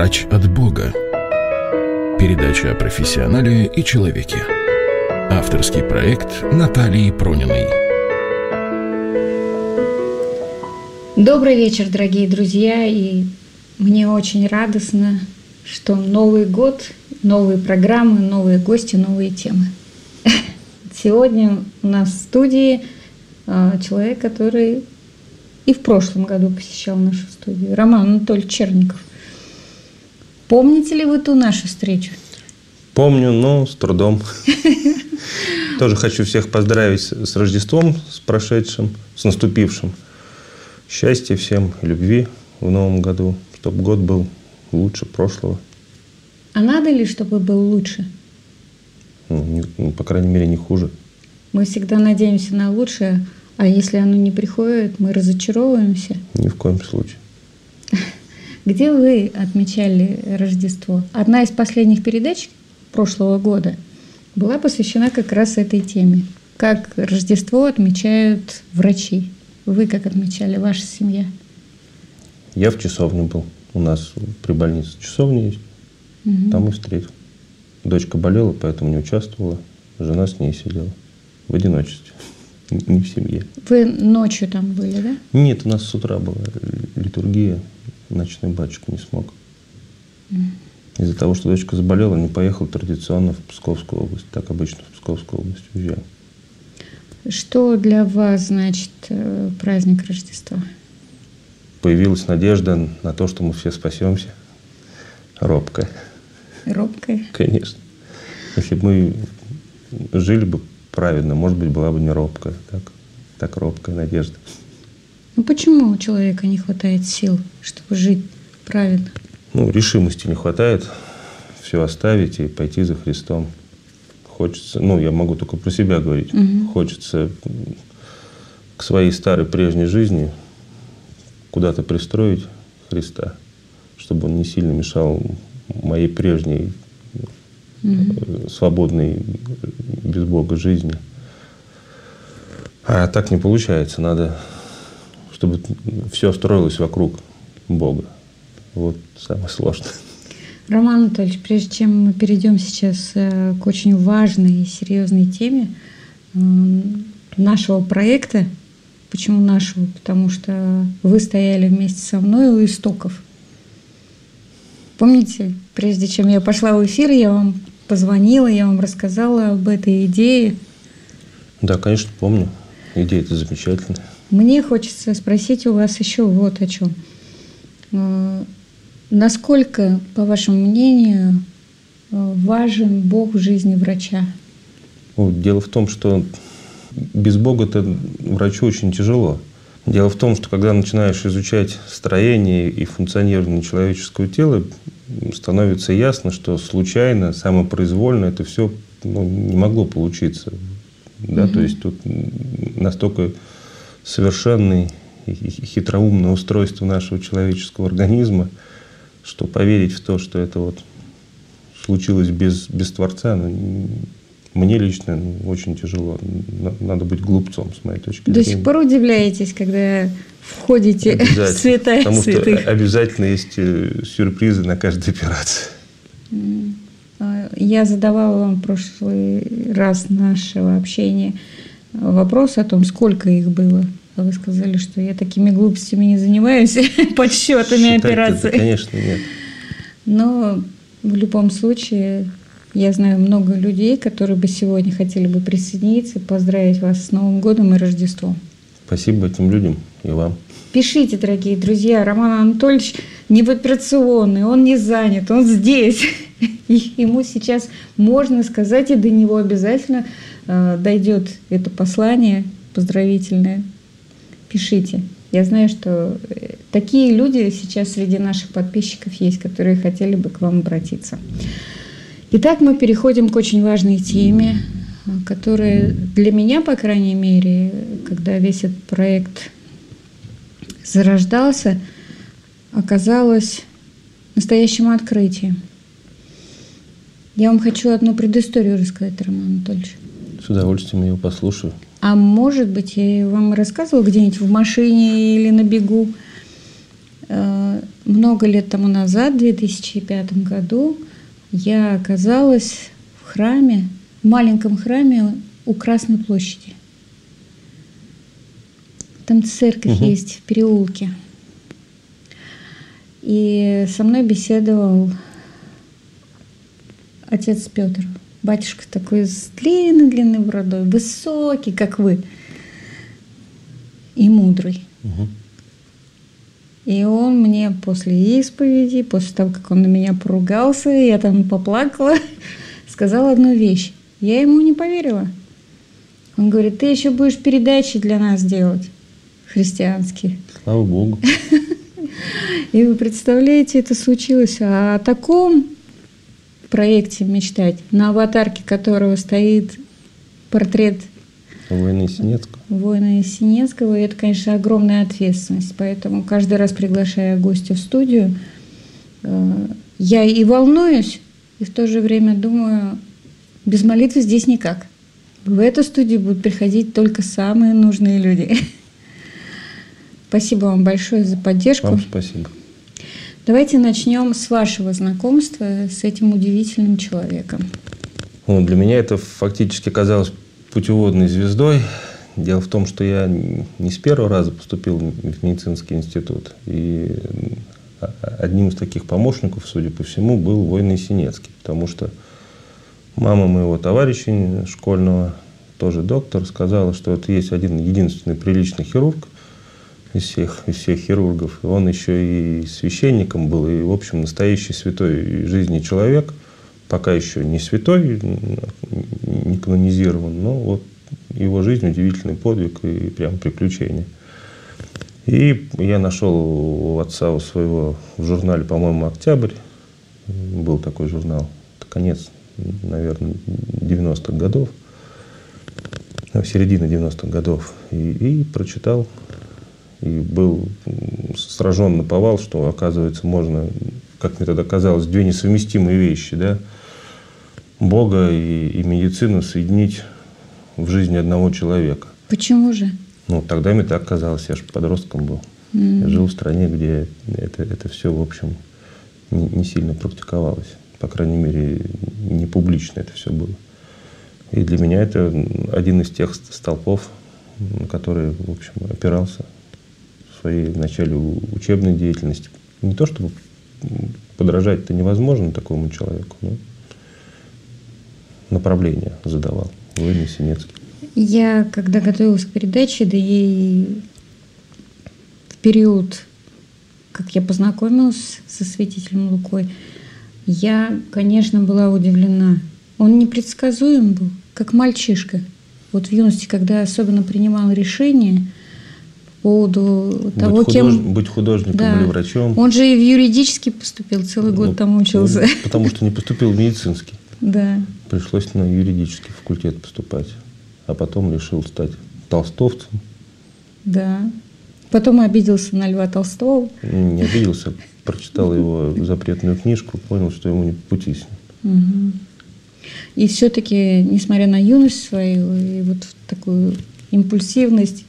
Врач от Бога. Передача о профессионале и человеке. Авторский проект Натальи Прониной. Добрый вечер, дорогие друзья, и мне очень радостно, что Новый год, новые программы, новые гости, новые темы. Сегодня у нас в студии человек, который и в прошлом году посещал нашу студию, Роман Анатольевич Черников. Помните ли вы ту нашу встречу? Помню, но с трудом. Тоже хочу всех поздравить с Рождеством, с прошедшим, с наступившим. Счастья всем, любви в новом году, чтобы год был лучше прошлого. А надо ли, чтобы был лучше? По крайней мере, не хуже. Мы всегда надеемся на лучшее, а если оно не приходит, мы разочаровываемся. Ни в коем случае. Где вы отмечали Рождество? Одна из последних передач прошлого года была посвящена как раз этой теме. Как Рождество отмечают врачи. Вы как отмечали, ваша семья? Я в часовне был. У нас при больнице часовня есть. Там и встретил. Дочка болела, поэтому не участвовала. Жена с ней сидела. В одиночестве. Не в семье. Вы ночью там были, да? Нет, у нас с утра была литургия. Ночной батюшка не смог. Из-за того, что дочка заболела, не поехал традиционно в Псковскую область. Так обычно в Псковскую область уезжаем. Что для вас значит праздник Рождества? Появилась надежда на то, что мы все спасемся. Робкая. Робкая? Конечно. Если бы мы жили бы праведно, может быть, была бы не робкая. Так робкая надежда. Ну почему у человека не хватает сил, чтобы жить праведно? Решимости не хватает все оставить и пойти за Христом. Хочется, я могу только про себя говорить. Хочется к своей старой прежней жизни куда-то пристроить Христа, чтобы он не сильно мешал моей прежней свободной без Бога жизни. А так не получается. Надо, чтобы все строилось вокруг Бога. Вот самое сложное. Роман Анатольевич, прежде чем мы перейдем сейчас к очень важной и серьезной теме нашего проекта, почему нашего? Потому что вы стояли вместе со мной у истоков. Помните, прежде чем я пошла в эфир, я вам позвонила, я вам рассказала об этой идее. Да, конечно, помню. Идея-то замечательная. Мне хочется спросить у вас еще вот о чем. Насколько, по вашему мнению, важен Бог в жизни врача? Дело в том, что без Бога-то врачу очень тяжело. Дело в том, что когда начинаешь изучать строение и функционирование человеческого тела, становится ясно, что случайно, самопроизвольно это все не могло получиться. Да? То есть тут настолько совершенное и хитроумное устройство нашего человеческого организма, что поверить в то, что это случилось без Творца, мне лично очень тяжело. Надо быть глупцом, с моей точки зрения. До сих пор удивляетесь, когда входите в святая потому святых? Потому что обязательно есть сюрпризы на каждой операции. Я задавала вам в прошлый раз нашего общения вопрос о том, сколько их было. А вы сказали, что я такими глупостями не занимаюсь, подсчетами операций. Конечно, нет. Но в любом случае, я знаю много людей, которые бы сегодня хотели бы присоединиться и поздравить вас с Новым годом и Рождеством. Спасибо этим людям и вам. Пишите, дорогие друзья. Роман Анатольевич не в операционной, он не занят, он здесь. И ему сейчас можно сказать, и до него обязательно дойдет это послание поздравительное. Пишите. Я знаю, что такие люди сейчас среди наших подписчиков есть, которые хотели бы к вам обратиться. Итак, мы переходим к очень важной теме, которая для меня, по крайней мере, когда весь этот проект зарождался, оказалась настоящим открытием. Я вам хочу одну предысторию рассказать, Роман Анатольевич. С удовольствием ее послушаю. А может быть, я вам рассказывала где-нибудь в машине или на бегу. много лет тому назад, в 2005 году, я оказалась в храме, в маленьком храме у Красной площади. Там церковь есть в переулке. И со мной беседовал отец Петр. Батюшка такой с длинной бородой, высокий, как вы, и мудрый. И он мне после исповеди, после того, как он на меня поругался, я там поплакала, сказал одну вещь. Я ему не поверила. Он говорит: ты еще будешь передачи для нас делать, христианские. Слава Богу. И вы представляете, это случилось. А о таком проекте мечтать, на аватарке которого стоит портрет Воина Есенинского. Воина Есенинского. И это, конечно, огромная ответственность. Поэтому каждый раз, приглашая гостя в студию, я и волнуюсь, и в то же время думаю, без молитвы здесь никак. В эту студию будут приходить только самые нужные люди. Спасибо вам большое за поддержку. Вам спасибо. Давайте начнем с вашего знакомства с этим удивительным человеком. Для меня это фактически казалось путеводной звездой. Дело в том, что я не с первого раза поступил в медицинский институт. И одним из таких помощников, судя по всему, был Воин Есенинский. Потому что мама моего товарища школьного, тоже доктор, сказала, что вот есть один единственный приличный хирург из всех хирургов. И он еще и священником был, и, в общем, настоящий святой жизни человек. Пока еще не святой, не канонизирован, но вот его жизнь удивительный подвиг и прям приключение. И я нашел у отца у своего в журнале, по-моему, «Октябрь». Был такой журнал. Это конец, наверное, 90-х годов. Середина 90-х годов. И прочитал. И был сражен наповал, что, оказывается, можно, как мне тогда казалось, две несовместимые вещи, да, Бога и медицину соединить в жизни одного человека. Почему же? Тогда мне так казалось, я же подростком был. Я жил в стране, где это все, в общем, не сильно практиковалось. По крайней мере, не публично это все было. И для меня это один из тех столпов, на которые, в общем, опирался в своей вначале учебной деятельности. Не то, чтобы подражать-то невозможно такому человеку, но направление задавал Воин Есенинский. Я, когда готовилась к передаче, да и в период, как я познакомилась со святителем Лукой, я, конечно, была удивлена. Он непредсказуем был, как мальчишка. Вот в юности, когда особенно принимал решения по поводу того, кем... Быть художником или врачом. Он же и в юридический поступил, целый год там учился. Потому что не поступил в медицинский. Да. Пришлось на юридический факультет поступать. А потом решил стать толстовцем. Да. Потом обиделся на Льва Толстого. Не обиделся, прочитал его запретную книжку, понял, что ему не по пути с ним. Угу. И все-таки, несмотря на юность свою и вот такую импульсивность,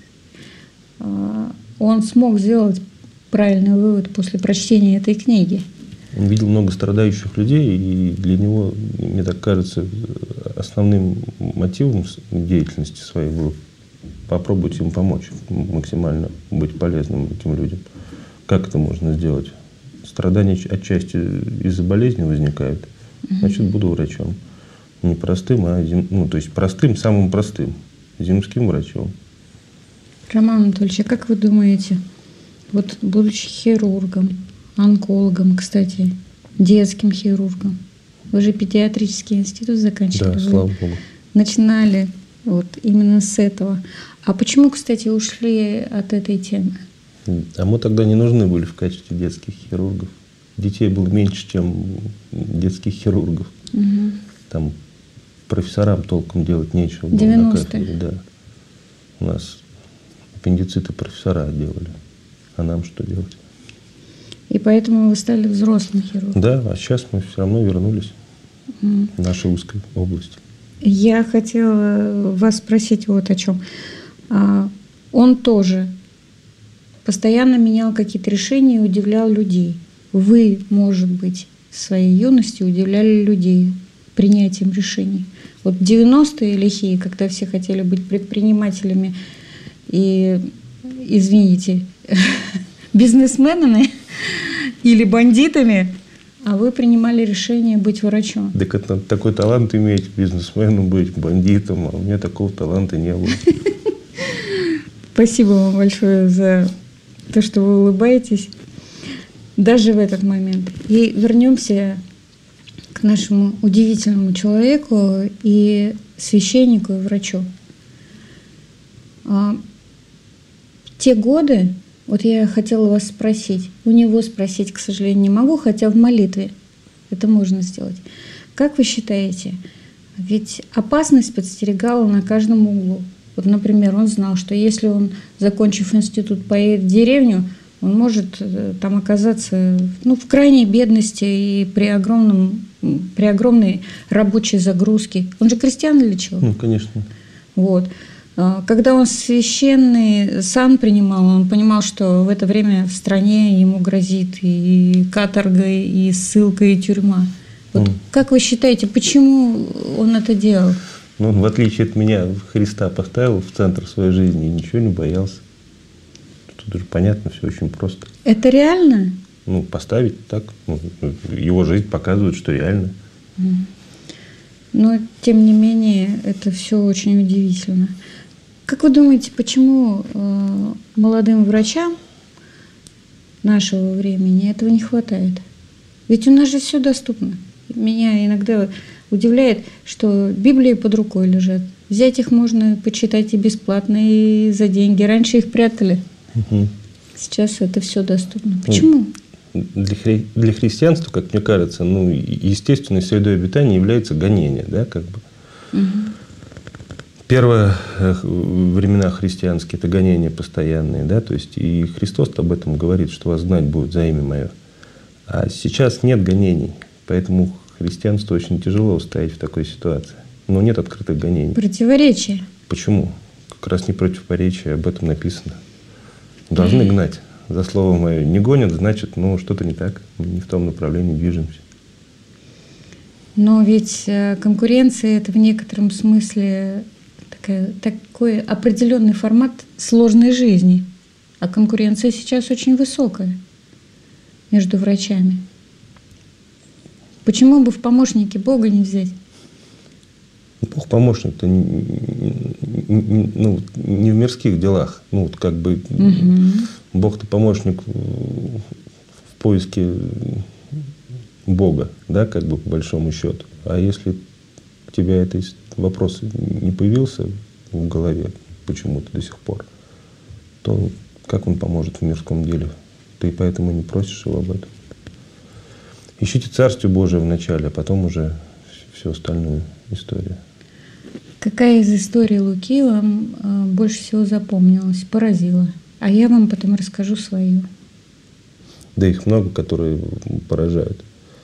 он смог сделать правильный вывод после прочтения этой книги. Он видел много страдающих людей, и для него, мне так кажется, основным мотивом деятельности своей было попробовать им помочь, максимально быть полезным этим людям. Как это можно сделать? Страдания отчасти из-за болезни возникают, значит, буду врачом. Не простым, то есть простым, самым простым, земским врачом. Роман Анатольевич, а как вы думаете, вот будучи хирургом, онкологом, кстати, детским хирургом, вы же педиатрический институт заканчивали? Да, слава Богу. Начинали вот именно с этого. А почему, кстати, ушли от этой темы? А мы тогда не нужны были в качестве детских хирургов. Детей было меньше, чем детских хирургов. Угу. Там профессорам толком делать нечего. 90-е. Да. У нас аппендициты профессора делали. А нам что делать? И поэтому вы стали взрослым хирургом. Да, а сейчас мы все равно вернулись в нашу узкую область. Я хотела вас спросить вот о чем. Он тоже постоянно менял какие-то решения и удивлял людей. вы, может быть, в своей юности удивляли людей принятием решений? Вот 90-е лихие, когда все хотели быть предпринимателями и, извините, бизнесменами или бандитами, а вы принимали решение быть врачом. Так это такой талант иметь, бизнесменом быть, бандитом, а у меня такого таланта не было. Спасибо вам большое за то, что вы улыбаетесь даже в этот момент. И вернемся к нашему удивительному человеку и священнику, и врачу. В те годы, вот я хотела вас спросить, у него спросить, к сожалению, не могу, хотя в молитве это можно сделать. Как вы считаете, ведь опасность подстерегала на каждом углу. Вот, например, он знал, что если он, закончив институт, поедет в деревню, он может там оказаться в крайней бедности и при огромной рабочей загрузке. Он же крестьян лечил. Ну, конечно. Вот. Когда он священный сан принимал, он понимал, что в это время в стране ему грозит и каторга, и ссылка, и тюрьма. Вот как вы считаете, почему он это делал? Ну, он, в отличие от меня, Христа поставил в центр своей жизни и ничего не боялся. Тут уже понятно, все очень просто. Это реально? Ну, поставить так. Его жизнь показывает, что реально. Но, тем не менее, это все очень удивительно. Как вы думаете, почему молодым врачам нашего времени этого не хватает? Ведь у нас же все доступно. Меня иногда удивляет, что Библии под рукой лежат. Взять их можно почитать и бесплатно, и за деньги. Раньше их прятали. Сейчас это все доступно. Почему? Для христианства, как мне кажется, естественной средой обитания является гонение. Да, как бы. Первые времена христианские – это гонения постоянные. Да, то есть и Христос об этом говорит, что вас знать будут за имя Мое. А сейчас нет гонений, поэтому христианству очень тяжело устоять в такой ситуации. Но нет открытых гонений. Противоречие. Почему? Как раз не противоречие, об этом написано. Должны гнать. За слово мое не гонят, значит, что-то не так, не в том направлении движемся. Но ведь конкуренция – это в некотором смысле такой определенный формат сложной жизни. А конкуренция сейчас очень высокая между врачами. Почему бы в помощники Бога не взять? Бог помощник-то не в мирских делах. Бог-то помощник в поиске Бога, да, как бы по большому счету. А если у тебя этот вопрос не появился в голове почему-то до сих пор, то как он поможет в мирском деле? Ты поэтому не просишь его об этом. Ищите Царствие Божие вначале, а потом уже всю остальную историю. Какая из историй Луки вам больше всего запомнилась, поразила? А я вам потом расскажу свою. Да их много, которые поражают.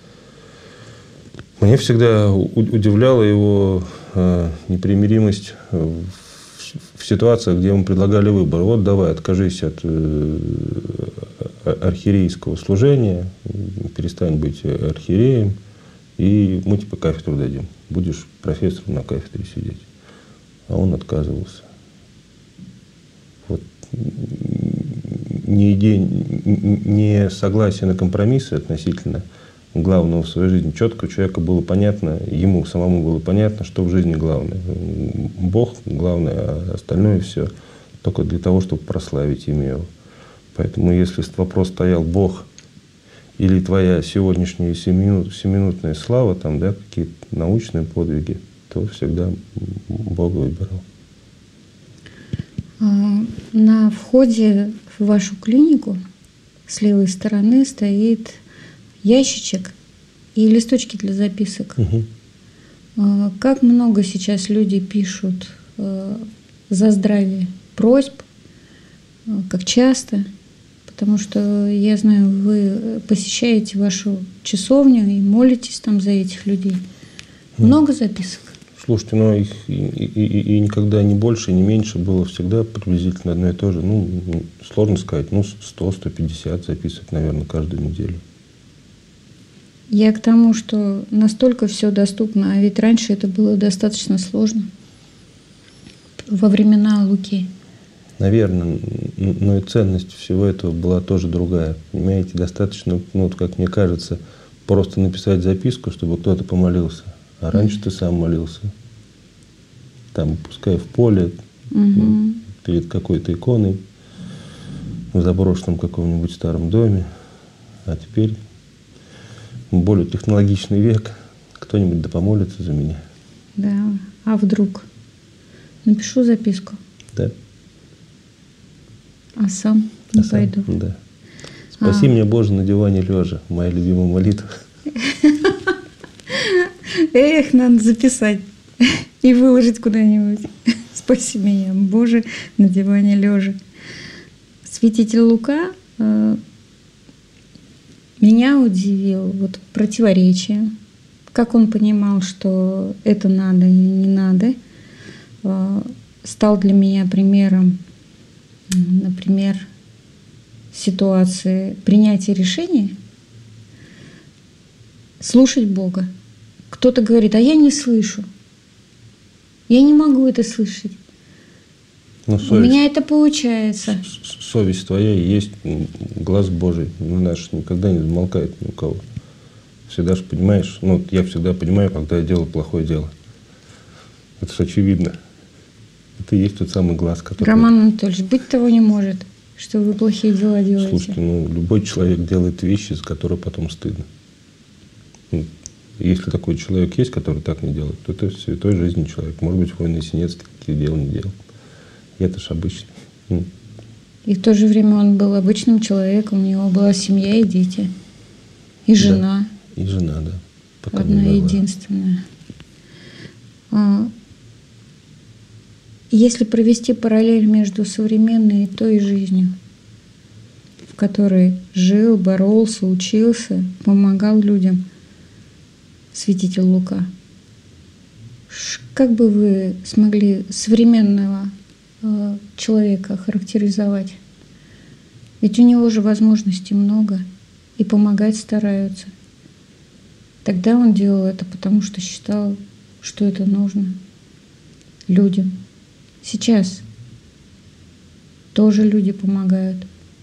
Меня всегда удивляла его непримиримость в ситуациях, где ему предлагали выбор. Вот давай, откажись от архиерейского служения, перестань быть архиереем, и мы тебе кафедру дадим. Будешь профессором на кафедре сидеть. А он отказывался. Вот не согласие на компромиссы относительно главного в своей жизни. Четко у человека было понятно, ему самому было понятно, что в жизни главное. Бог главное, а остальное все только для того, чтобы прославить имя Его. Поэтому если вопрос стоял Бог или твоя сегодняшняя семиминутная слава, там, да, какие-то научные подвиги, то всегда Бога выбирал. На входе в вашу клинику с левой стороны стоит ящичек и листочки для записок. Как много сейчас люди пишут за здравие просьб, как часто? Потому что я знаю, вы посещаете вашу часовню и молитесь там за этих людей. Много записок? Слушайте, их и никогда не больше, не меньше было всегда приблизительно одно и то же. Сложно сказать, 100-150 записок, наверное, каждую неделю. Я к тому, что настолько все доступно, а ведь раньше это было достаточно сложно. Во времена Луки. Наверное, но и ценность всего этого была тоже другая. Понимаете, достаточно, как мне кажется, просто написать записку, чтобы кто-то помолился. А раньше ты сам молился. Там, пускай в поле, перед какой-то иконой, в заброшенном каком-нибудь старом доме. А теперь более технологичный век. Кто-нибудь да помолится за меня. Да, а вдруг? Напишу записку. Да. А сам не пойду. Да. Спаси меня, Боже, на диване лежа. Моя любимая молитва. Эх, надо записать и выложить куда-нибудь. Спаси меня, Боже, на диване лежа. Святитель Лука меня удивил противоречие. Как он понимал, что это надо и не надо. Стал для меня примером, например, ситуации принятия решения. Слушать Бога. Кто-то говорит, а я не слышу. Я не могу это слышать. У меня это получается. Совесть твоя и есть глаз Божий. Наш никогда не замолкает ни у кого. Всегда же понимаешь, я всегда понимаю, когда я делаю плохое дело. Это же очевидно. Это и есть тот самый глаз, который... Роман Анатольевич, быть того не может, что вы плохие дела делаете. Слушайте, любой человек делает вещи, за которые потом стыдно. Если такой человек есть, который так не делает, то это святой жизни человек. Может быть, воин Есенец такие дела не делал. И это ж обычно. И в то же время он был обычным человеком, у него была семья и дети. И жена. Да, и жена, да. Пока одна единственная. Если провести параллель между современной и той жизнью, в которой жил, боролся, учился, помогал людям святитель Лука, как бы вы смогли современного человека характеризовать? Ведь у него же возможностей много, и помогать стараются. Тогда он делал это, потому что считал, что это нужно людям. Сейчас тоже люди помогают,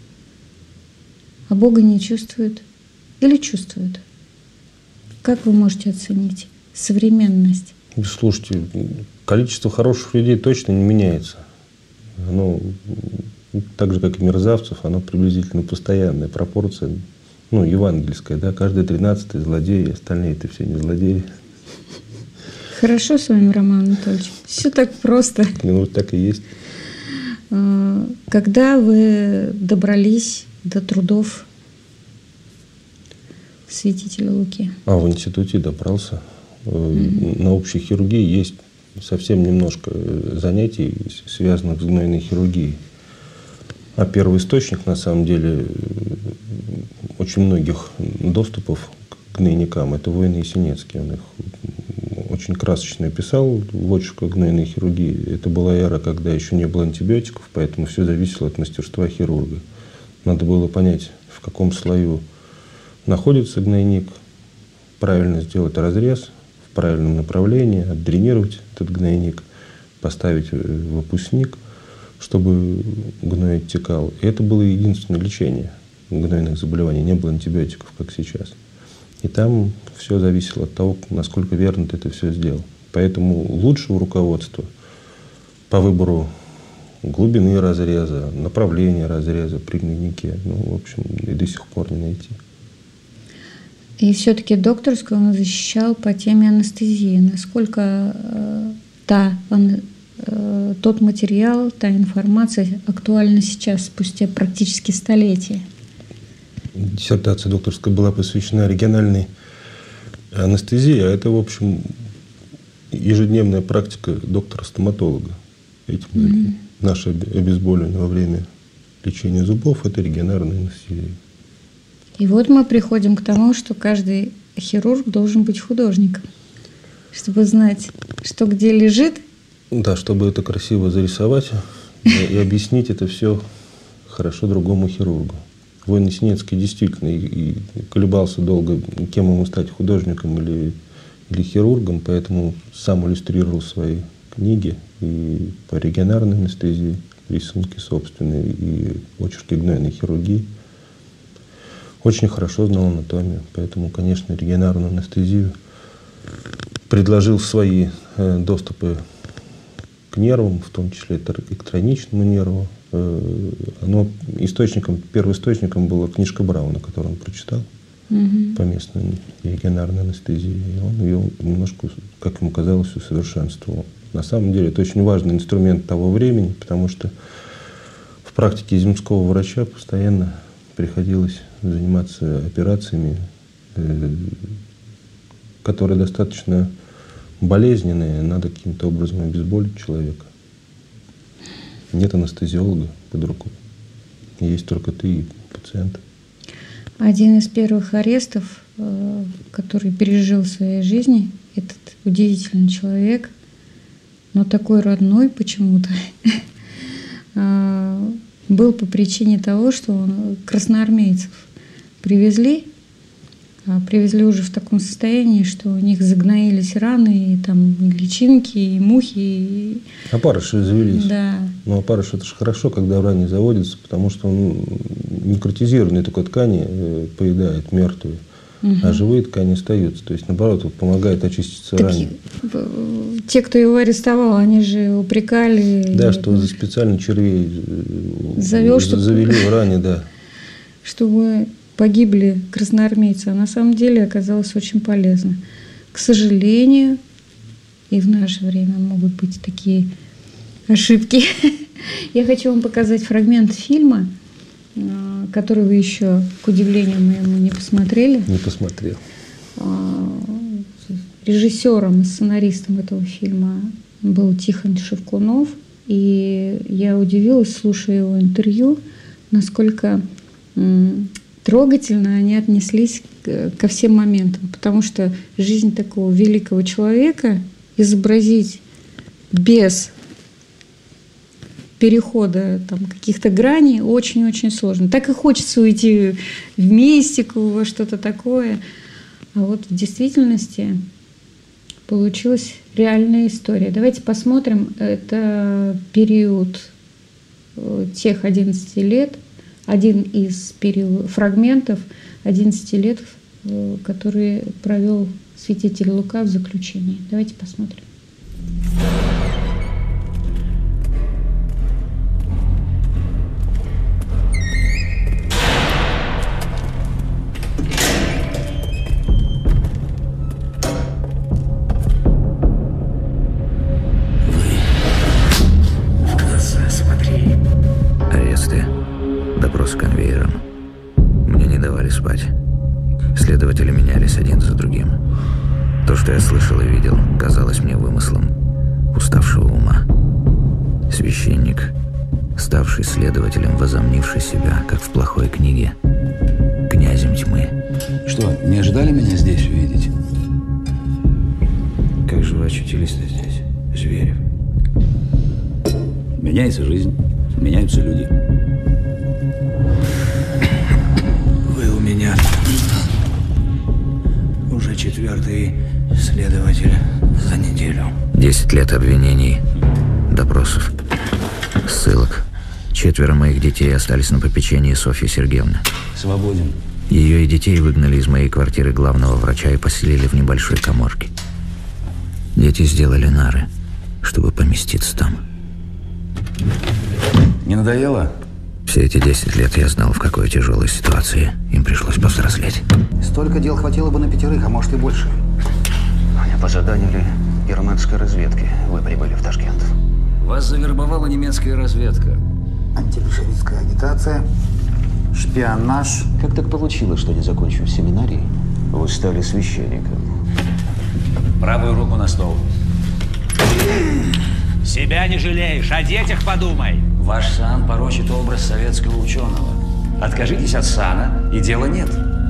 а Бога не чувствуют или чувствуют. Как вы можете оценить современность? Слушайте, количество хороших людей точно не меняется. Оно, так же, как и мерзавцев, оно приблизительно постоянная пропорция, евангельская, да, каждый 13-й злодей, остальные-то все не злодеи. Хорошо с вами, Роман Анатольевич. Все так просто. Так и есть. Когда вы добрались до трудов святителя Луки? В институте добрался. На общей хирургии есть совсем немножко занятий, связанных с гнойной хирургией. А первоисточник, на самом деле, очень многих доступов к гнойникам – это воин Есенецкий. Он их очень красочно описал в очерках гнойной хирургии. Это была эра, когда еще не было антибиотиков, поэтому все зависело от мастерства хирурга. Надо было понять, в каком слою находится гнойник, правильно сделать разрез в правильном направлении, отдренировать этот гнойник, поставить в опускник, чтобы гной оттекал. И это было единственное лечение гнойных заболеваний. Не было антибиотиков, как сейчас. И там все зависело от того, насколько верно ты это все сделал. Поэтому лучшего руководства по выбору глубины разреза, направления разреза при гнойнике, в общем, и до сих пор не найти. И все-таки докторскую он защищал по теме анестезии. Насколько тот материал, та информация актуальна сейчас, спустя практически столетие? Диссертация докторская была посвящена региональной анестезии, а это, в общем, ежедневная практика доктора-стоматолога. Наше обезболивание во время лечения зубов – это региональная анестезия. И вот мы приходим к тому, что каждый хирург должен быть художником, чтобы знать, что где лежит. Да, чтобы это красиво зарисовать и объяснить это все хорошо другому хирургу. Войны Синецкий действительно и колебался долго, кем ему стать, художником или хирургом, поэтому сам иллюстрировал свои книги и по регионарной анестезии, рисунки собственные, и очерки гнойной хирургии. Очень хорошо знал анатомию, поэтому, конечно, регионарную анестезию предложил свои доступы к нервам, в том числе и к тройничному нерву. Первоисточником была книжка Брауна, которую он прочитал по местной регионарной анестезии. И он ее немножко, как ему казалось, усовершенствовал. На самом деле это очень важный инструмент того времени, потому что в практике земского врача постоянно приходилось заниматься операциями, которые достаточно болезненные, надо каким-то образом обезболить человека. Нет анестезиолога под рукой. Есть только ты и пациент. Один из первых арестов, который пережил в своей жизни, этот удивительный человек, но такой родной почему-то, был по причине того, что красноармейцев привезли уже в таком состоянии, что у них загноились раны, и там и личинки, и мухи. Опарыши завелись. Да. Но опарыш — это же хорошо, когда в ране заводится, потому что он некротизированные только ткани поедает, мертвые, а живые ткани остаются. То есть, наоборот, помогает очиститься ране. Те, кто его арестовал, они же упрекали. Да, что за специально червей завели в ране, да. Чтобы погибли красноармейцы, а на самом деле оказалось очень полезно. К сожалению, и в наше время могут быть такие ошибки. Я хочу вам показать фрагмент фильма, который вы еще, к удивлению моему, не посмотрели. Не посмотрел. Режиссером и сценаристом этого фильма был Тихон Шевкунов, и я удивилась, слушая его интервью, насколько трогательно они отнеслись ко всем моментам, потому что жизнь такого великого человека изобразить без перехода там, каких-то граней очень-очень сложно. Так и хочется уйти в мистику, во что-то такое. А вот в действительности получилась реальная история. Давайте посмотрим. Это период тех 11 лет, один из фрагментов 11 лет, которые провел святитель Лука в заключении. Давайте посмотрим. Конвейером. Мне не давали спать. Следователи менялись один за другим. То, что я слышал и видел, казалось мне вымыслом уставшего ума. Священник, ставший следователем, возомнивший себя, как в плохой книге, князем тьмы. Что, не ожидали меня здесь увидеть? Как же вы очутились-то здесь, Зверев? Меняется жизнь, меняются люди. Уже 4-й следователь за неделю. 10 лет обвинений, допросов, ссылок. 4 моих детей остались на попечении Софьи Сергеевны. Свободен. Ее и детей выгнали из моей квартиры главного врача и поселили в небольшой каморке. Дети сделали нары, чтобы поместиться там. Не надоело? Все эти 10 лет я знал, в какой тяжелой ситуации им пришлось повзрослеть. Столько дел хватило бы на 5, а может и больше. По заданию германской разведки вы прибыли в Ташкент. Вас завербовала немецкая разведка. Антибольшевистская агитация, шпионаж. Как так получилось, что, не закончив семинарий, вы стали священником? Правую руку на стол. Себя не жалеешь, о детях подумай. Ваш сан порочит образ советского ученого. Откажитесь от сана, и дела нет.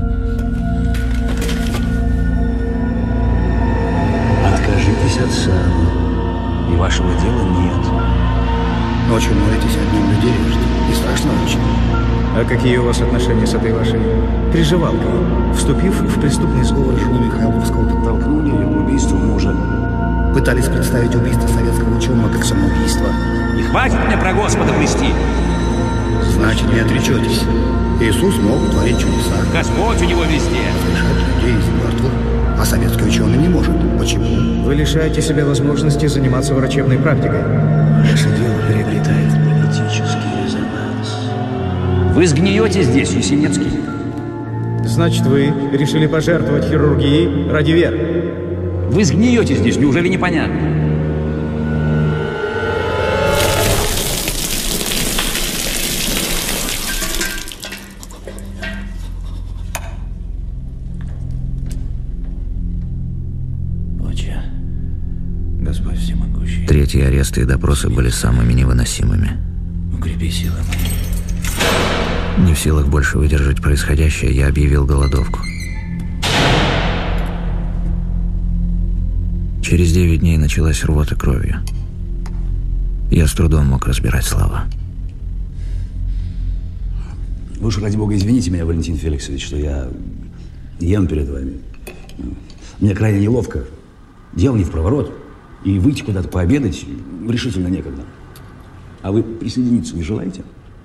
Откажитесь от сана, и вашего дела нет. Ночью молитесь, одним людей режете. Не страшно очень? А какие у вас отношения с этой вашей приживалкой, вступив в преступный сговор? Жену Михайловского подтолкнули ее к убийству мужа. Пытались представить убийство советского ученого как самоубийство. Не хватит мне про Господа блести. Значит, не отречетесь. Иисус мог творить чудеса. Господь у него везде. Воскрешать людей из мертвых. А советский ученый не может. Почему? Вы лишаете себя возможности заниматься врачебной практикой. Ваше дело приобретает политический резонанс. Вы сгниете здесь, Есенинский. Значит, вы решили пожертвовать хирургией ради веры? Вы сгниете здесь, неужели непонятно? Отче, Господь всемогущий. Третьи аресты и допросы были самыми невыносимыми. Укрепи силы мои. Не в силах больше выдержать происходящее, я объявил голодовку. Через 9 дней началась рвота кровью. Я с трудом мог разбирать слова. Вы уж, ради бога, извините меня, Валентин Феликсович, что я ем перед вами. Мне крайне неловко. Дело не в проворот. И выйти куда-то пообедать решительно некогда. А вы присоединиться не желаете?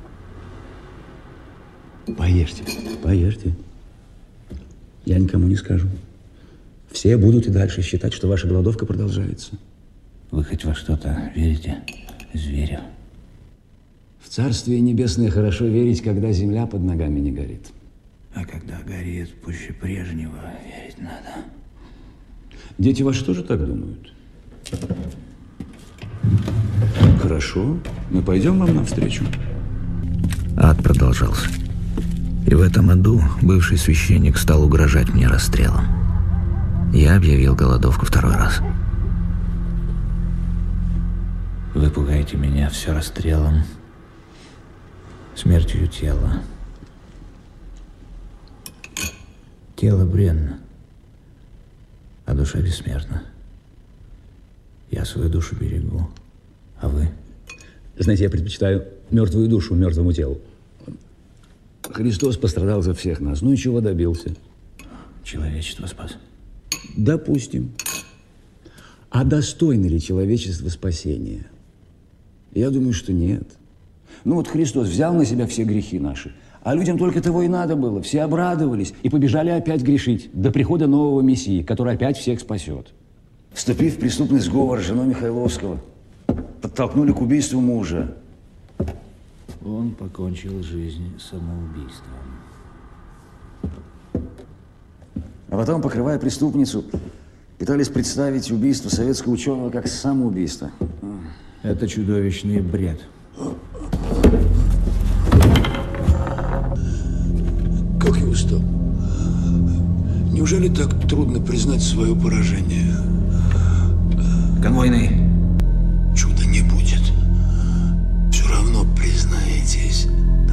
Поешьте, поешьте. Я никому не скажу. Все будут и дальше считать, что ваша голодовка продолжается. Вы хоть во что-то верите, зверю? В Царствие Небесное хорошо верить, когда земля под ногами не горит. А когда горит пуще прежнего, верить надо. Дети ваши тоже так думают? Хорошо, мы пойдем вам навстречу. Ад продолжался. И в этом аду бывший священник стал угрожать мне расстрелом. Я объявил голодовку второй раз. Вы пугаете меня все расстрелом, смертью тела. Тело бренно, а душа бессмертна. Я свою душу берегу, а вы? Знаете, я предпочитаю мертвую душу мертвому телу. Христос пострадал за всех нас. Ну и чего добился? Человечество спас. Допустим. А достойно ли человечество спасения? Я думаю, что нет. Ну вот Христос взял на себя все грехи наши, а людям только того и надо было. Все обрадовались и побежали опять грешить до прихода нового Мессии, который опять всех спасет. Вступив в преступный сговор с женой Михайловского, подтолкнули к убийству мужа. Он покончил жизнь самоубийством. А потом, покрывая преступницу, пытались представить убийство советского ученого как самоубийство. Это чудовищный бред. Как я устал. Неужели так трудно признать свое поражение? Конвойный. Чуда не будет. Все равно признаетесь.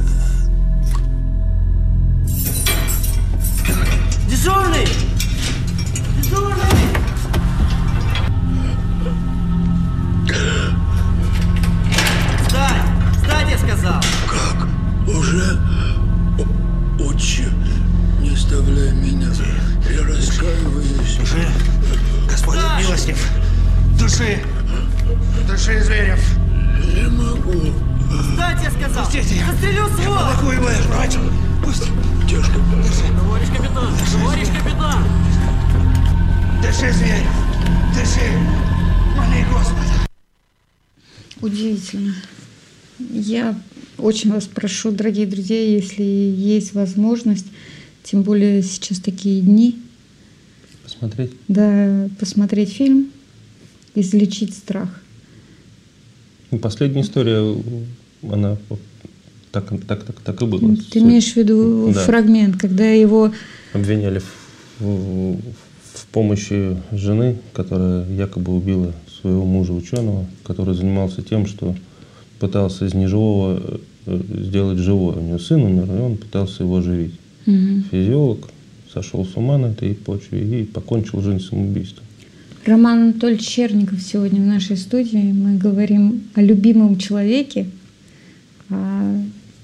Дежурный! Дежурный! Встань! Встань, я сказал! Как? Уже? Отче, не оставляй меня. Я раскаиваюсь. Души! Господь милостив! Души! Души, Зверев! Не могу. Встать, я сказал! Пустите! Застрелю свой! Я плохой врач! Пусть. Тяжко. Товарищ капитан! Товарищ капитан! Дыши, Зверев! Дыши! Моли Господа! Удивительно. Я очень вас прошу, дорогие друзья, если есть возможность, тем более сейчас такие дни, посмотреть? Да, посмотреть фильм «Излечить страх». Последняя история, она так и была. Ты имеешь в виду фрагмент, когда его обвиняли в помощи жены, которая якобы убила своего мужа-ученого, который занимался тем, что пытался из неживого сделать живое. У него сын умер, и он пытался его оживить. Физиолог сошел с ума на этой почве и покончил жизнь самоубийством. Роман Анатольевич Черников сегодня в нашей студии. Мы говорим о любимом человеке, о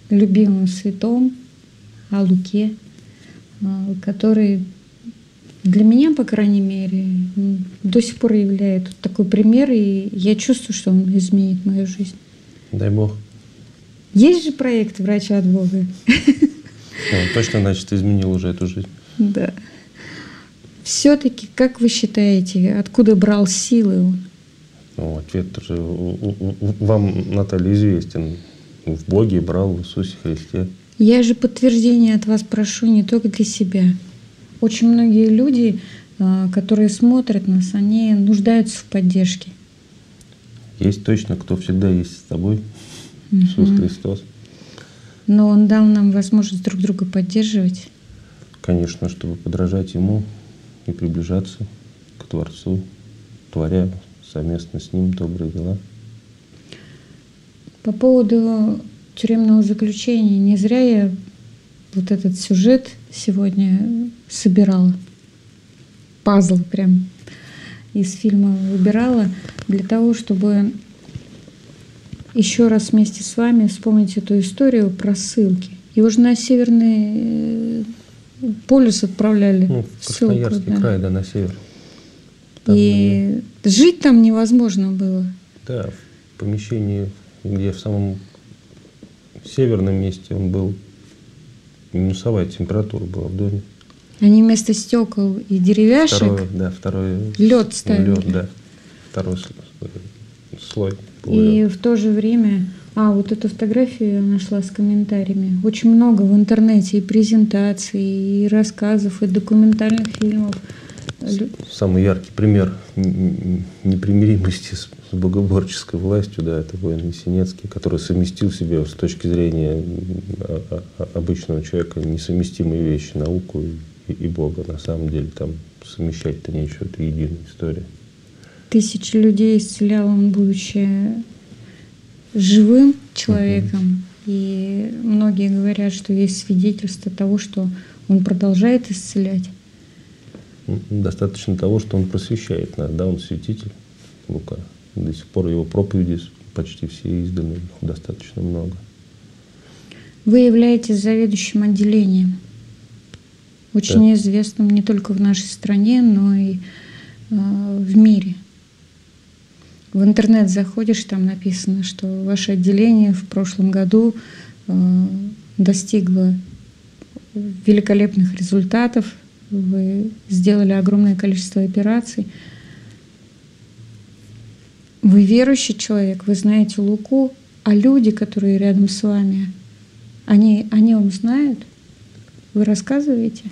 любимом святом, о Луке, который для меня, по крайней мере, до сих пор является такой пример, и я чувствую, что он изменит мою жизнь. Дай Бог. Есть же проект «Врача от Бога». Он точно, значит, изменил уже эту жизнь. Да. Все-таки, как вы считаете, откуда брал силы он? Ну, ответ же вам, Наталья, известен. В Боге брал, в Иисусе Христе. Я же подтверждение от вас прошу не только для себя. Очень многие люди, которые смотрят нас, они нуждаются в поддержке. Есть точно, кто всегда есть с тобой. Иисус Христос. Но Он дал нам возможность друг друга поддерживать. Конечно, чтобы подражать Ему и приближаться к Творцу, творя совместно с Ним добрые дела. По поводу тюремного заключения, не зря я вот этот сюжет сегодня собирала. Пазл прям из фильма выбирала для того, чтобы еще раз вместе с вами вспомнить эту историю про ссылки. Его же на Северный полюс отправляли. Ну, в Красноярский край, да, на север. Там, и жить там невозможно было. Да, в помещении, где в самом северном месте он был, минусовая температура была в доме. Они вместо стекол и деревяшек второй лед ставили. Лед, да, второй слой. И в то же время, вот эту фотографию я нашла с комментариями. Очень много в интернете и презентаций, и рассказов, и документальных фильмов. Самый яркий пример непримиримости с богоборческой властью, да, это воин Есенинский, который совместил в себе с точки зрения обычного человека несовместимые вещи, науку и Бога. На самом деле там совмещать-то нечего, это единая история. Тысячи людей исцелял он, будучи живым человеком. И многие говорят, что есть свидетельство того, что он продолжает исцелять. Достаточно того, что он просвещает нас, да, он святитель, Лука. До сих пор его проповеди почти все изданы, их достаточно много. Вы являетесь заведующим отделением, очень известным не только в нашей стране, но и в мире. В интернет заходишь, там написано, что ваше отделение в прошлом году достигло великолепных результатов. Вы сделали огромное количество операций. Вы верующий человек, вы знаете Луку, а люди, которые рядом с вами, они вам знают? Вы рассказываете?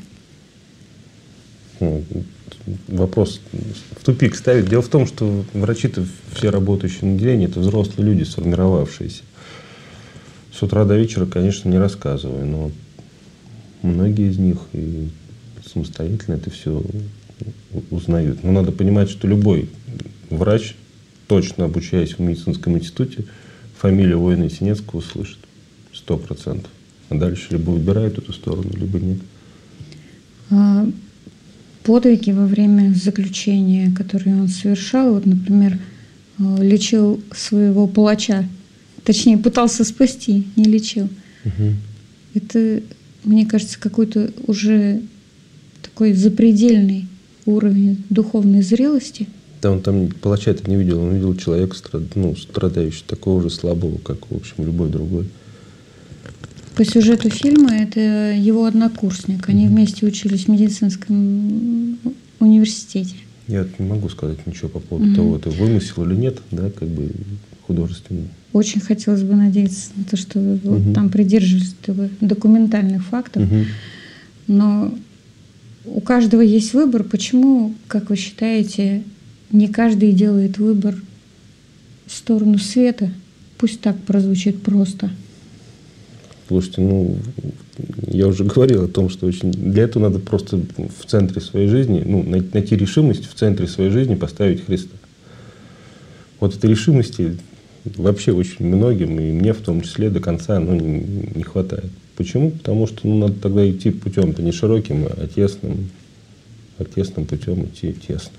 Вопрос в тупик ставит. Дело в том, что врачи-то все работающие на отделении, это взрослые люди, сформировавшиеся. С утра до вечера, конечно, не рассказываю, но многие из них и самостоятельно это все узнают. Но надо понимать, что любой врач, точно обучаясь в медицинском институте, фамилию воина Есенинского услышит 100%. А дальше либо выбирает эту сторону, либо нет. Подвиги во время заключения, которые он совершал, вот, например, лечил своего палача, точнее, пытался спасти, не лечил. Это, мне кажется, какой-то уже такой запредельный уровень духовной зрелости. Да, он там палача-то не видел, он видел человека, страдающего, такого же слабого, как, в общем, любой другой. По сюжету фильма это его однокурсник. Они вместе учились в медицинском университете. Я не могу сказать ничего по поводу того, это вымысел или нет, да, как бы художественно. Очень хотелось бы надеяться на то, что вот там придерживались документальных фактов. Но у каждого есть выбор. Почему, как вы считаете, не каждый делает выбор в сторону света? Пусть так прозвучит просто. Слушайте, я уже говорил о том, что для этого надо просто в центре своей жизни, найти решимость в центре своей жизни поставить Христа. Вот этой решимости вообще очень многим, и мне в том числе, до конца не хватает. Почему? Потому что надо тогда идти путем-то не широким, а тесным. А тесным путем идти тесно.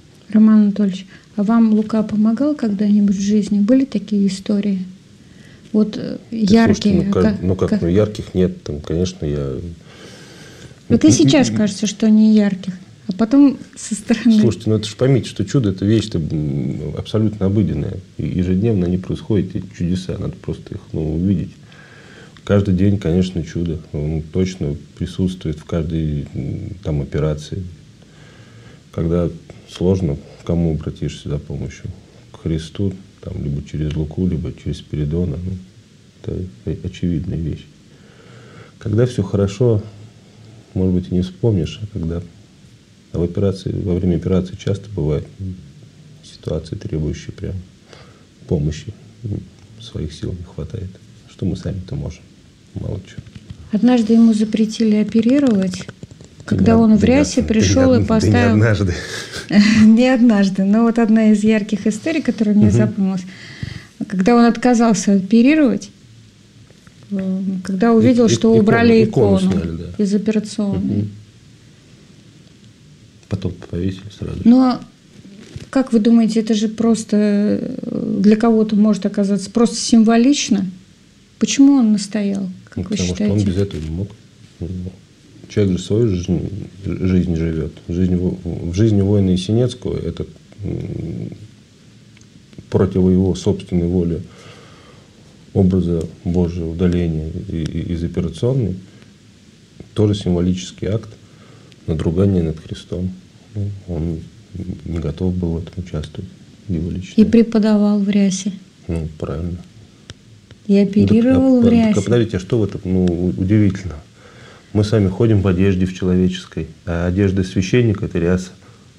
Роман Анатольевич, а вам Лука помогал когда-нибудь в жизни? Были такие истории? Вот яркие. Слушайте, ярких нет. Там, конечно, я... Вот и сейчас кажется, что не ярких. А потом со стороны... Слушайте, это же поймите, что чудо – это вещь-то абсолютно обыденная. И ежедневно они происходят, эти чудеса. Надо просто их увидеть. Каждый день, конечно, чудо. Он точно присутствует в каждой там операции. Когда сложно, к кому обратишься за помощью? К Христу, там, либо через Луку, либо через Спиридона. Это очевидная вещь. Когда все хорошо, может быть, и не вспомнишь, а когда во время операции часто бывают ситуации, требующие прям помощи. Своих сил не хватает. Что мы сами-то можем? Мало чего. Однажды ему запретили оперировать, когда он в рясе пришел и поставил... Не однажды. Не однажды. Но вот одна из ярких историй, которая мне запомнилась. Когда он отказался оперировать, когда увидел, что убрали икону сняли, да. из операционной. Потом повесили сразу. Но, как вы думаете, это же просто для кого-то может оказаться просто символично? Почему он настоял, как вы считаете? Потому что он без этого не мог. Человек же свою жизнь живет. В жизни воина Есенинского это против его собственной воли образа Божьего удаления из операционной тоже символический акт надругания над Христом. Он не готов был в этом участвовать, его лично. И преподавал в рясе. Правильно. И оперировал в рясе. Подождите, а что в этом удивительно? Мы сами ходим в одежде в человеческой, а одежда священника – это ряса.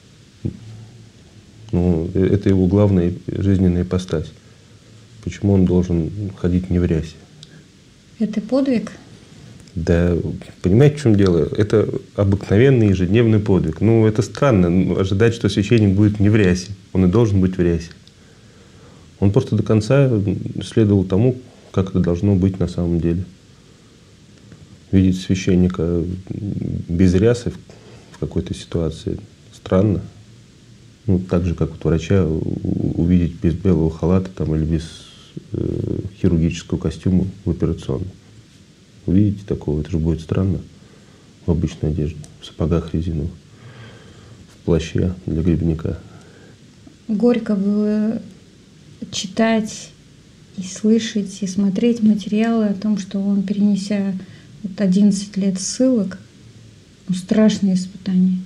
Это его главная жизненная ипостась. Почему он должен ходить не в рясе? Это подвиг? Да, понимаете, в чем дело? Это обыкновенный ежедневный подвиг. Это странно, ожидать, что священник будет не в рясе. Он и должен быть в рясе. Он просто до конца следовал тому, как это должно быть на самом деле. Видеть священника без рясы в какой-то ситуации странно. Так же, как у врача увидеть без белого халата там, или без хирургического костюма в операционной. Увидите такого, это же будет странно. В обычной одежде, в сапогах резиновых, в плаще для грибника. Горько было читать и слышать, и смотреть материалы о том, что он, перенеся 11 лет ссылок, страшные испытания.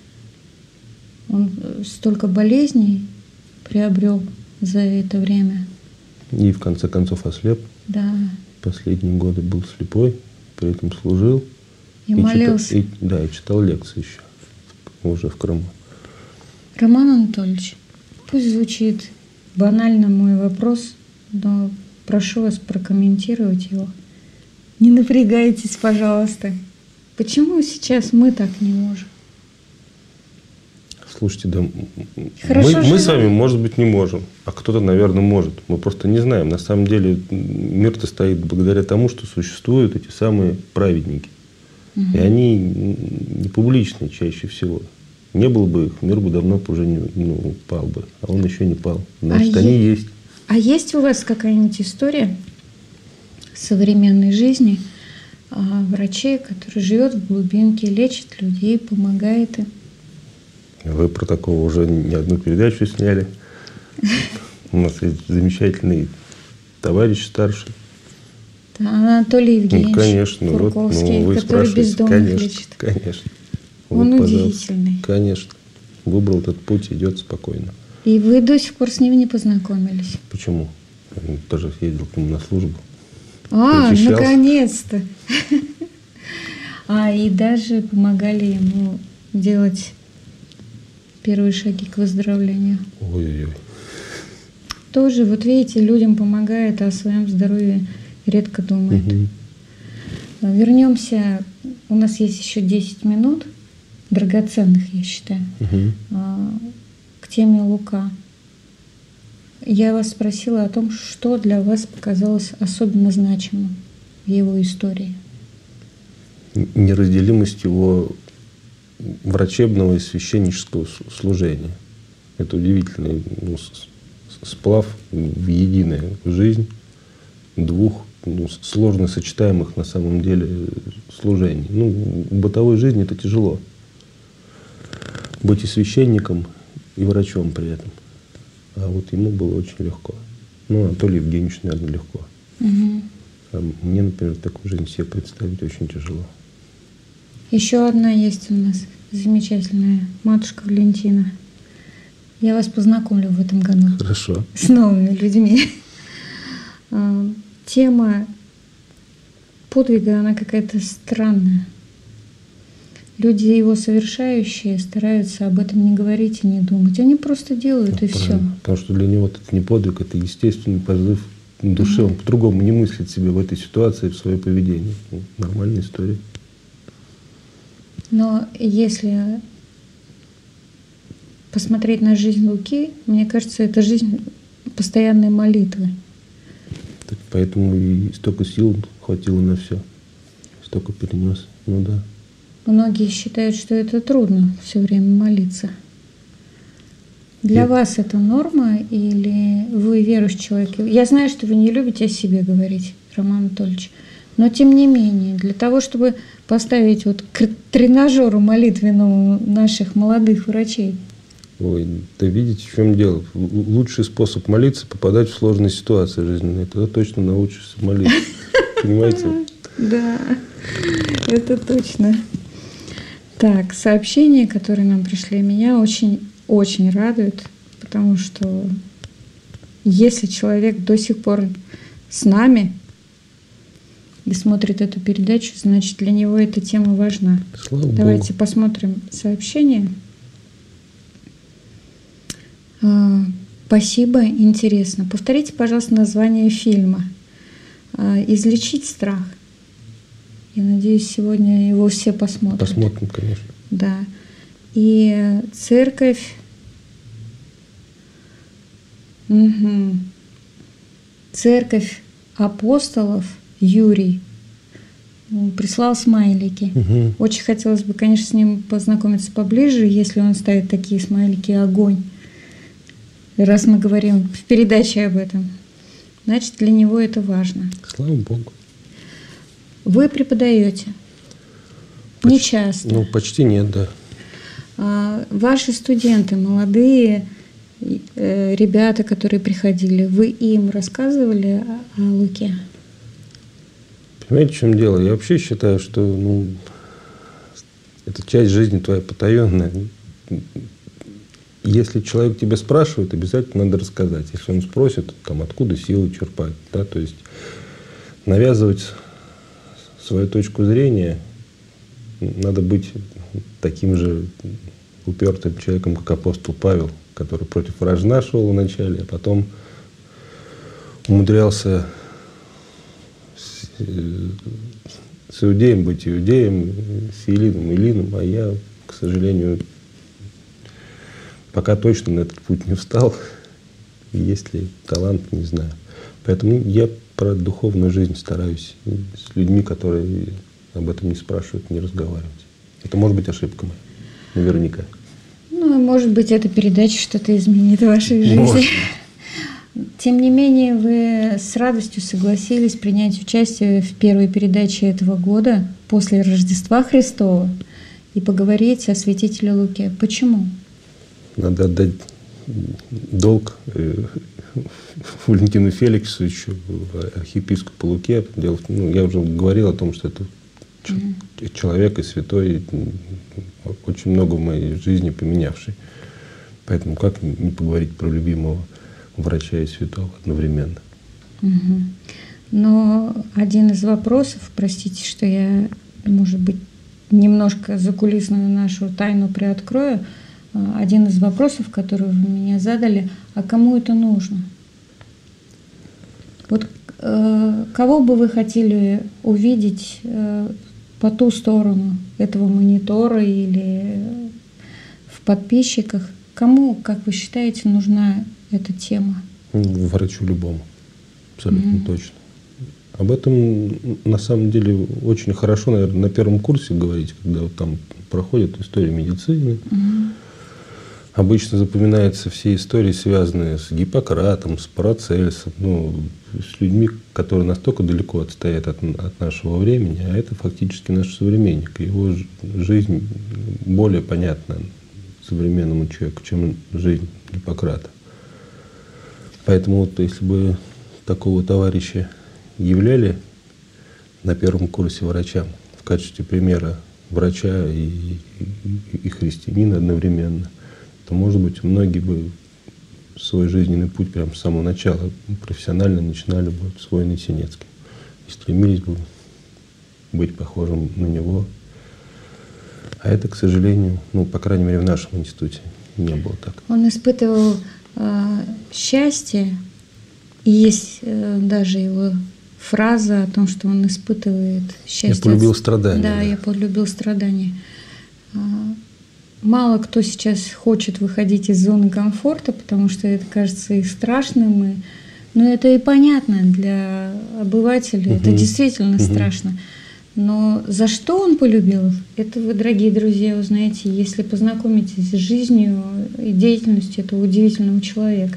Он столько болезней приобрел за это время. И в конце концов ослеп. Да. Последние годы был слепой, при этом служил. И молился. И читал лекции еще, уже в Крыму. Роман Анатольевич, пусть звучит банально мой вопрос, но прошу вас прокомментировать его. Не напрягайтесь, пожалуйста. Почему сейчас мы так не можем? Слушайте, да, мы с вами, может быть, не можем, а кто-то, наверное, может. Мы просто не знаем. На самом деле мир-то стоит благодаря тому, что существуют эти самые праведники. И они не публичные чаще всего. Не было бы их, мир бы давно уже пал бы. А он еще не пал. Значит, они есть. А есть у вас какая-нибудь история современной жизни врачей, который живет в глубинке, лечит людей, помогает им? Вы про такого уже не одну передачу сняли. У нас есть замечательный товарищ старший. Да, Анатолий Евгеньевич конечно, Курковский, вы который бездомных лечит. Конечно. Он удивительный. Конечно. Выбрал этот путь, идет спокойно. И вы до сих пор с ним не познакомились? Почему? Он тоже ездил к нему на службу. Наконец-то! И даже помогали ему делать первые шаги к выздоровлению. Ой-ой-ой. Тоже, вот видите, людям помогает, а о своем здоровье редко думает. Вернемся. У нас есть еще 10 минут, драгоценных, я считаю, к теме Лука. Я вас спросила о том, что для вас показалось особенно значимым в его истории. Неразделимость его врачебного и священнического служения. Это удивительный сплав в единую жизнь, двух сложно сочетаемых на самом деле служений. В бытовой жизни это тяжело. Быть и священником, и врачом при этом. А вот ему было очень легко. Анатолию Евгеньевичу, наверное, легко. А мне, например, такую жизнь себе представить очень тяжело. Еще одна есть у нас замечательная матушка Валентина. Я вас познакомлю в этом году. Хорошо. С новыми людьми. Тема подвига, она какая-то странная. Люди, его совершающие, стараются об этом не говорить и не думать. Они просто делают, и все. Потому что для него это не подвиг, это естественный позыв души. Он по-другому не мыслит себе в этой ситуации, в свое поведение. Нормальная история. Но если посмотреть на жизнь Луки, мне кажется, это жизнь постоянной молитвы. Так поэтому и столько сил хватило на все. Столько перенес. Да. Многие считают, что это трудно все время молиться. Для вас это норма или вы верующий человек? Я знаю, что вы не любите о себе говорить, Роман Анатольевич. Но тем не менее, для того, чтобы поставить к тренажеру молитвенному наших молодых врачей. Ой, да видите, в чем дело. Лучший способ молиться — попадать в сложные ситуации жизненные. Тогда точно научишься молиться. Понимаете? Да, это точно. Так, сообщения, которые нам пришли, меня очень радуют, потому что если человек до сих пор с нами и смотрит эту передачу, значит, для него эта тема важна. Слава Давайте Богу. Посмотрим сообщение. Спасибо, интересно. Повторите, пожалуйста, название фильма. «Излечить страх». Я надеюсь, сегодня его все посмотрят. Посмотрим, конечно. Да. И церковь. Церковь апостолов Юрий прислал смайлики. Очень хотелось бы, конечно, с ним познакомиться поближе, если он ставит такие смайлики «Огонь». Раз мы говорим в передаче об этом, значит, для него это важно. Слава Богу. Вы преподаете? Не часто. Почти нет, да. Ваши студенты, молодые ребята, которые приходили, вы им рассказывали о Луке? Понимаете, в чем дело? Я вообще считаю, что это часть жизни твоя потаенная. Если человек тебя спрашивает, обязательно надо рассказать. Если он спросит, откуда силы черпать. Да? То есть навязывать свою точку зрения надо быть таким же упертым человеком, как апостол Павел, который против вражды шел вначале, а потом умудрялся с иудеем быть иудеем, с Илином Илином, а я, к сожалению, пока точно на этот путь не встал. Есть ли талант, не знаю. Поэтому я про духовную жизнь стараюсь с людьми, которые об этом не спрашивают, не разговаривать. Это может быть ошибка моя, наверняка. Может быть, эта передача что-то изменит в вашей жизни. Может. Тем не менее, вы с радостью согласились принять участие в первой передаче этого года после Рождества Христова и поговорить о святителе Луке. Почему? Надо отдать долг Валентину Феликсовичу, архиепископу Луке. Я уже говорил о том, что это человек и святой, очень много в моей жизни поменявший. Поэтому как не поговорить про любимого врача и святого одновременно? Но один из вопросов, простите, что я, может быть, немножко закулисную нашу тайну приоткрою, один из вопросов, который вы мне задали, а кому это нужно? Кого бы вы хотели увидеть по ту сторону этого монитора или в подписчиках? Кому, как вы считаете, нужна эта тема? Врачу любому, абсолютно точно. Об этом, на самом деле, очень хорошо, наверное, на первом курсе говорить, когда там проходит история медицины. Обычно запоминаются все истории, связанные с Гиппократом, с Парацельсом, с людьми, которые настолько далеко отстоят от нашего времени, а это фактически наш современник. Его жизнь более понятна современному человеку, чем жизнь Гиппократа. Поэтому вот если бы такого товарища являли на первом курсе врачам в качестве примера врача и христианина одновременно, то, может быть, многие бы свой жизненный путь прямо с самого начала профессионально начинали бы с Войны Сенецким и стремились бы быть похожим на него. А это, к сожалению, по крайней мере, в нашем институте не было так. Он испытывал счастье, и есть даже его фраза о том, что он испытывает счастье. Я полюбил страдания. Да, я полюбил страдания. Мало кто сейчас хочет выходить из зоны комфорта, потому что это кажется и страшным, но это и понятно для обывателей. Это действительно страшно. Но за что он полюбил, это вы, дорогие друзья, узнаете, если познакомитесь с жизнью и деятельностью этого удивительного человека.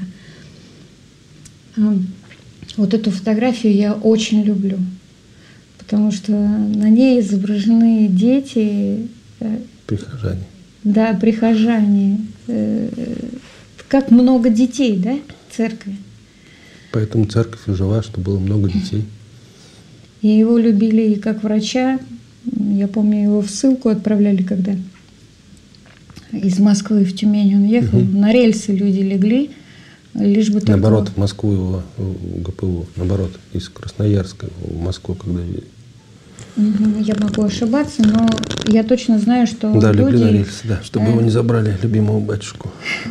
Вот эту фотографию я очень люблю, потому что на ней изображены дети. Прихожане. Да, прихожане. Как много детей, да, в церкви. Поэтому церковь и жива, что было много детей. И его любили и как врача. Я помню, его в ссылку отправляли, когда из Москвы в Тюмень он ехал. На рельсы люди легли, лишь бы только... Наоборот, в Москву его, в ГПУ, наоборот, из Красноярска в Москву, когда... Я могу ошибаться, но я точно знаю, что да, люди... легли на рельсы, да, чтобы его не забрали, любимого батюшку.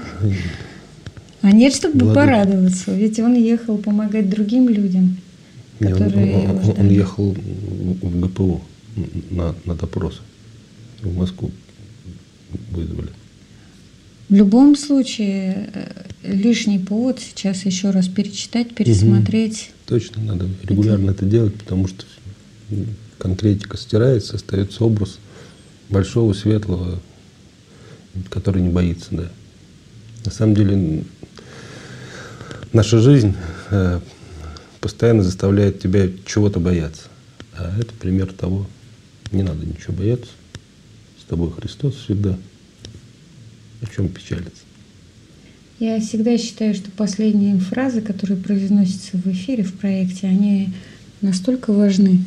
А нет, чтобы порадоваться, ведь он ехал помогать другим людям, которые... Он ехал в ГПУ на допрос, в Москву вызвали. В любом случае, лишний повод сейчас еще раз перечитать, пересмотреть. Точно, надо регулярно это делать, потому что конкретика стирается, остается образ большого, светлого, который не боится, да. На самом деле, наша жизнь постоянно заставляет тебя чего-то бояться. А это пример того, не надо ничего бояться. С тобой Христос всегда. О чем печалиться? Я всегда считаю, что последние фразы, которые произносятся в эфире, в проекте, они настолько важны.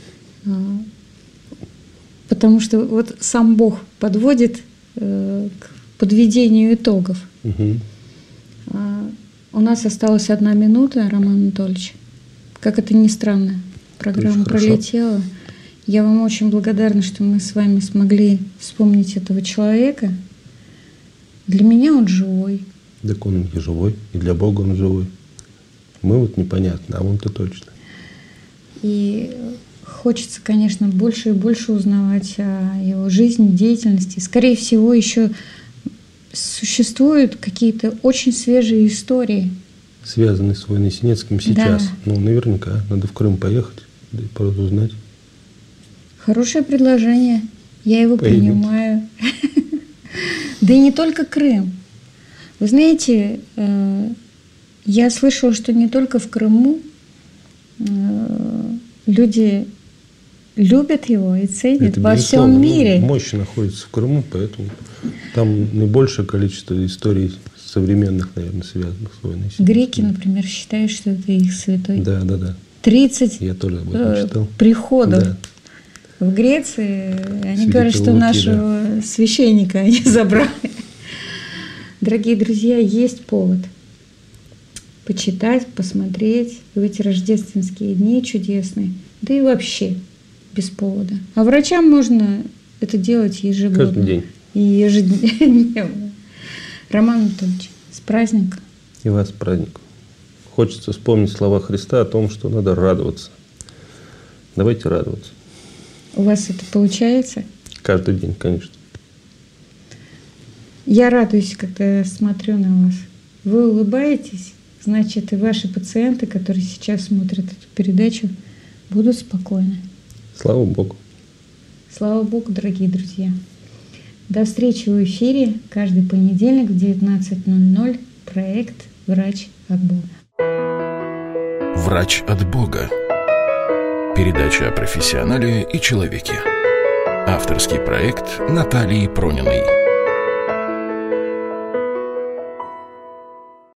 Потому что вот сам Бог подводит к подведению итогов. У нас осталась 1 минута, Роман Анатольевич. Как это ни странно, программа пролетела. Я вам очень благодарна, что мы с вами смогли вспомнить этого человека. Для меня он живой. Так он и живой, и для Бога он живой. Мы вот непонятно, а он-то точно. И хочется, конечно, больше и больше узнавать о его жизни, деятельности. Скорее всего, еще существуют какие-то очень свежие истории. Связанные с Войной Сенецким сейчас. Да. Наверняка. Надо в Крым поехать, да и правда узнать. Хорошее предложение. Я его принимаю. Да и не только Крым. Вы знаете, я слышала, что не только в Крыму люди любят его и ценят. Это, во всем мире. Мощь находится в Крыму, поэтому там наибольшее количество историй современных, наверное, связанных с Войной Сенецким. Греки, например, считают, что это их святой. Да, да, да. 30 я тоже об этом читал. Приходов. Да. В Греции они говорят, что нашего священника они забрали. Дорогие друзья, есть повод почитать, посмотреть в эти рождественские дни чудесные, да и вообще без повода. А врачам можно это делать ежегодно. Каждый день. И ежедневно. Роман Анатольевич, с праздником. И вас с праздником. Хочется вспомнить слова Христа о том, что надо радоваться. Давайте радоваться. У вас это получается? Каждый день, конечно. Я радуюсь, когда смотрю на вас. Вы улыбаетесь, значит, и ваши пациенты, которые сейчас смотрят эту передачу, будут спокойны. Слава Богу. Слава Богу, дорогие друзья. До встречи в эфире каждый понедельник в 19:00. Проект «Врач от Бога». «Врач от Бога». Передача о профессионале и человеке. Авторский проект Натальи Прониной.